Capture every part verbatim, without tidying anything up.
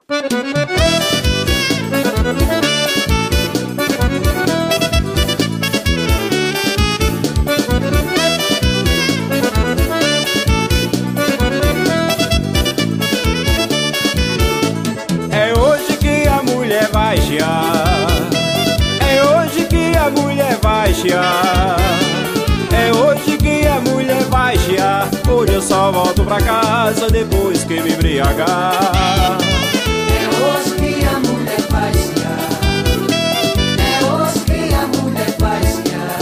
É hoje que a mulher vai chiar, é hoje que a mulher vai chiar, é hoje que a mulher vai chiar. Hoje eu só volto pra casa depois que me embriagar. É hoje que a mulher vai chiar, é hoje que a mulher vai chiar,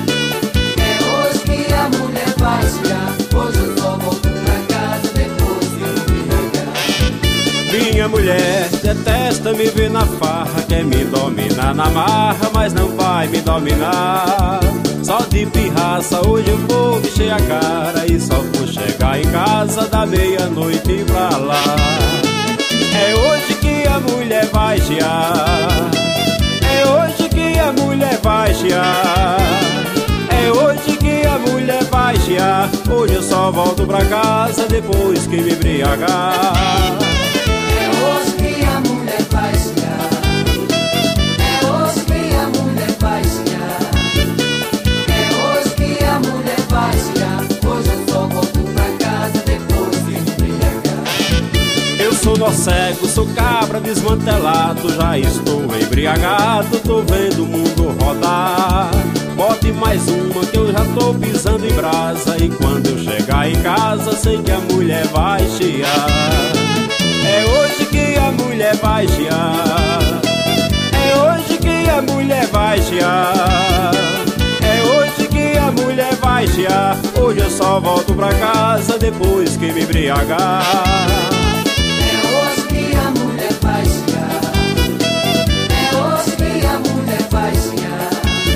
é hoje que a mulher vai chiar. Hoje eu só volto pra casa depois que me embriagar. Minha mulher detesta me ver na farra, quer me dominar na marra, mas não vai me dominar. Só de pirraça hoje eu vou encher a cara e só vou chegar em casa da meia-noite pra lá. É hoje que a mulher vai chiar, é hoje que a mulher vai chiar, é hoje que a mulher vai chiar. Hoje eu só volto pra casa depois que me embriagar. É hoje que a mulher vai chiar, é hoje que a mulher vai chiar, é hoje que a mulher vai chiar. Hoje eu só volto pra casa depois de me embriagar. Eu sou nó cego, sou cabra desmantelado, já estou embriagado, tô vendo o mundo rodar. Bote mais uma que eu já tô pisando em brasa, e quando eu chegar em casa sei que a mulher vai chiar. É hoje que a mulher vai chiar, é hoje que a mulher vai chiar, é hoje que a mulher vai chiar. Hoje eu só volto pra casa depois que me embriagar. É hoje que a mulher vai chiar, é hoje que a mulher vai chiar,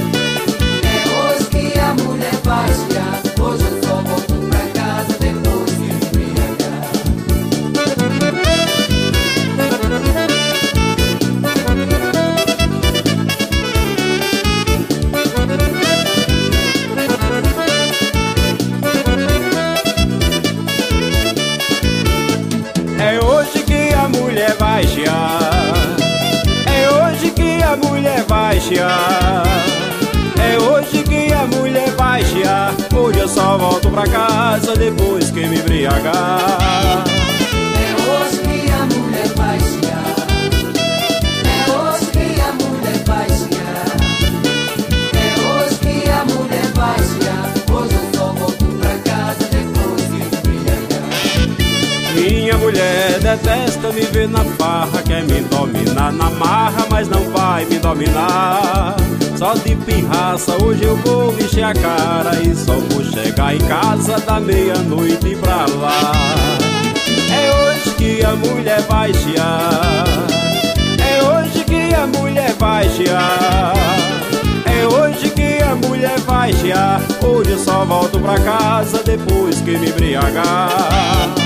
é hoje que a mulher vai chiar. Hoje eu só volto pra casa depois de me embriagar. É hoje que a mulher vai chiar, é hoje que a mulher vai chiar, é hoje que a mulher vai chiar. Hoje eu só volto pra casa depois que me embriagar. É hoje que a mulher vai chiar, é hoje que a mulher vai chiar, é hoje que a mulher vai chiar. Hoje eu só volto pra casa depois de me embriagar. Minha mulher detesta me ver na farra, quer me dominar na marra, mas não vai me dominar. Só de pirraça hoje eu vou encher a cara e só vou chegar em casa da meia-noite pra lá. É hoje que a mulher vai chiar, é hoje que a mulher vai chiar, é hoje que a mulher vai chiar. Hoje eu só volto pra casa depois que me embriagar.